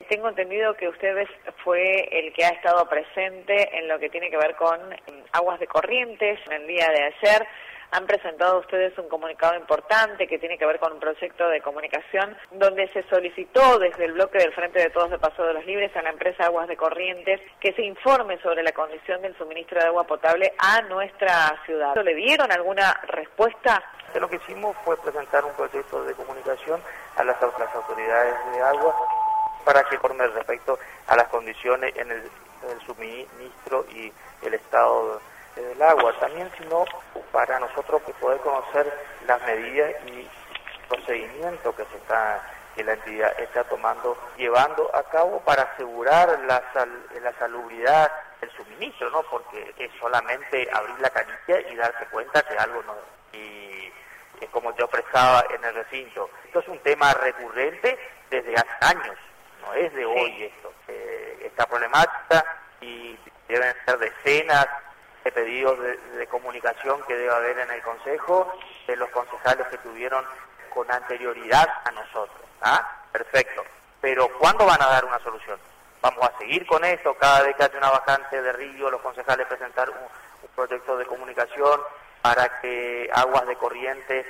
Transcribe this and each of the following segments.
tengo entendido que ustedes fue el que ha estado presente en lo que tiene que ver con aguas de Corrientes. En el día de ayer han presentado ustedes un comunicado importante que tiene que ver con un proyecto de comunicación donde se solicitó desde el bloque del Frente de Todos de Paso de los Libres a la empresa Aguas de Corrientes que se informe sobre la condición del suministro de agua potable a nuestra ciudad. ¿Le dieron alguna respuesta? Lo que hicimos fue presentar un proyecto de comunicación a las autoridades de agua para que informen respecto a las condiciones en el suministro y el estado del agua. También, sino para nosotros poder conocer las medidas y procedimientos que la entidad está llevando a cabo para asegurar la salubridad del suministro, ¿no? Porque es solamente abrir la canilla y darse cuenta que algo no... Y como yo expresaba en el recinto, esto es un tema recurrente desde hace años, no es de hoy esto. Esta problemática, y deben ser decenas de pedidos de comunicación que debe haber en el Consejo, de los concejales que tuvieron con anterioridad a nosotros. Perfecto. Pero ¿cuándo van a dar una solución? Vamos a seguir con esto, cada vez que haya una vacante de río, los concejales presentar un proyecto de comunicación para que Aguas de Corrientes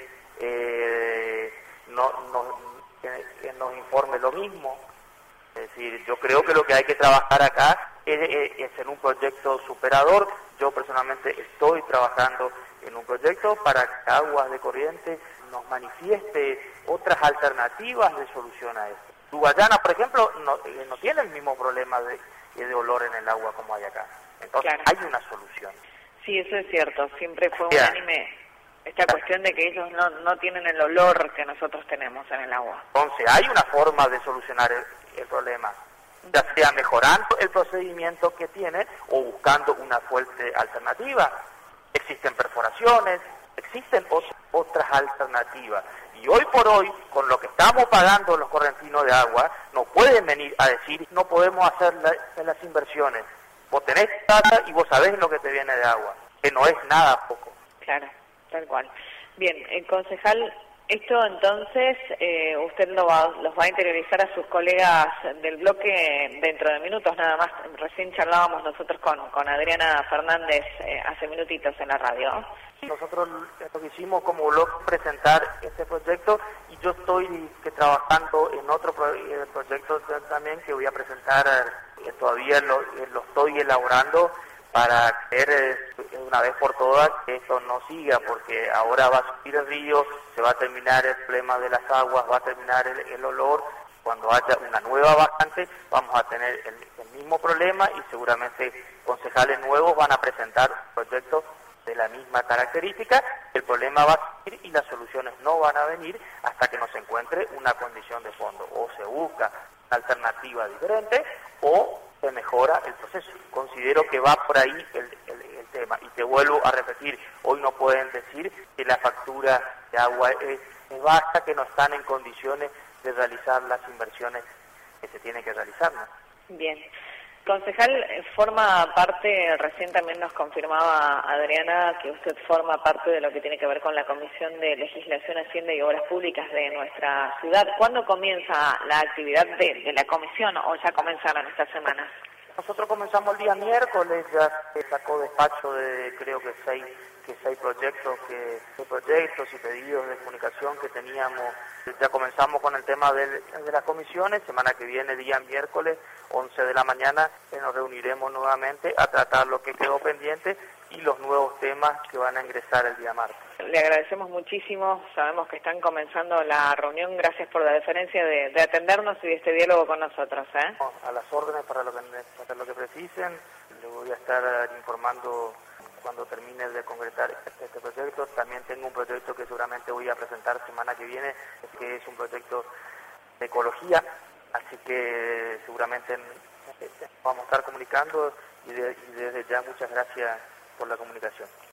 nos informe lo mismo. Es decir, yo creo que lo que hay que trabajar acá es en un proyecto superador. Yo personalmente estoy trabajando en un proyecto para que Aguas de Corrientes nos manifieste otras alternativas de solución a esto. Guayana, por ejemplo, no tiene el mismo problema de olor en el agua como hay acá. Entonces hay una solución. Sí, eso es cierto. Siempre fue unánime esta cuestión de que ellos no tienen el olor que nosotros tenemos en el agua. Entonces hay una forma de solucionar el problema, ya sea mejorando el procedimiento que tienen o buscando una fuente alternativa. Existen perforaciones, existen otras alternativas. Y hoy por hoy, con lo que estamos pagando los correntinos de agua, no pueden venir a decir no podemos hacer las inversiones. Vos tenés plata y vos sabés lo que te viene de agua, que no es nada poco. Claro, tal cual. Bien, concejal, esto entonces usted los va a interiorizar a sus colegas del bloque dentro de minutos nada más. Recién charlábamos nosotros con Adriana Fernández hace minutitos en la radio. Nosotros lo que hicimos como bloque presentar este proyecto, y yo estoy trabajando en otro proyecto también que voy a presentar, todavía lo estoy elaborando para ver una vez por todas que esto no siga, porque ahora va a subir el río, se va a terminar el problema de las aguas, va a terminar el olor. Cuando haya una nueva vacante vamos a tener el mismo problema y seguramente concejales nuevos van a presentar proyectos de la misma característica. El problema va a seguir y las soluciones no van a venir hasta que no se encuentre una condición de fondo. O se busca una alternativa diferente o se mejora el proceso. Considero que va por ahí el tema. Y te vuelvo a repetir, hoy no pueden decir que la factura de agua es baja, que no están en condiciones de realizar las inversiones que se tienen que realizar, ¿no? Bien. Concejal, forma parte, recién también nos confirmaba Adriana que usted forma parte de lo que tiene que ver con la Comisión de Legislación, Hacienda y Obras Públicas de nuestra ciudad. ¿Cuándo comienza la actividad de la comisión o ya comenzaron esta semana? Nosotros comenzamos el día miércoles, ya se sacó despacho de creo que seis proyectos y pedidos de comunicación que teníamos. Ya comenzamos con el tema de las comisiones. Semana que viene, día miércoles, 11 de la mañana, nos reuniremos nuevamente a tratar lo que quedó pendiente y los nuevos temas que van a ingresar el día martes. Le agradecemos muchísimo, sabemos que están comenzando la reunión, gracias por la deferencia de atendernos y de este diálogo con nosotros. A las órdenes para lo que precisen, le voy a estar informando cuando termine de concretar este proyecto. También tengo un proyecto que seguramente voy a presentar semana que viene, que es un proyecto de ecología, así que seguramente vamos a estar comunicando y desde ya muchas gracias por la comunicación.